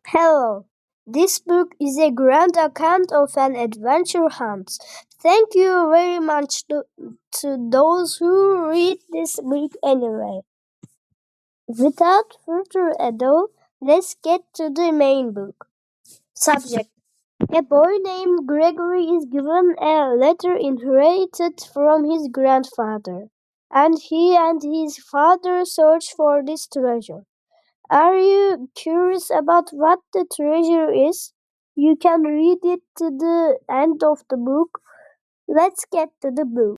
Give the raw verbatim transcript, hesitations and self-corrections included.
Hello. This book is a grand account of an adventure hunt. Thank you very much to, to those who read this book anyway. Without further ado, let's get to the main book. Subject: a boy named Gregory is given a letter inherited from his grandfather, and he and his father search for this treasure. Are you curious about what the treasure is? You can read it to the end of the book. Let's get to the book.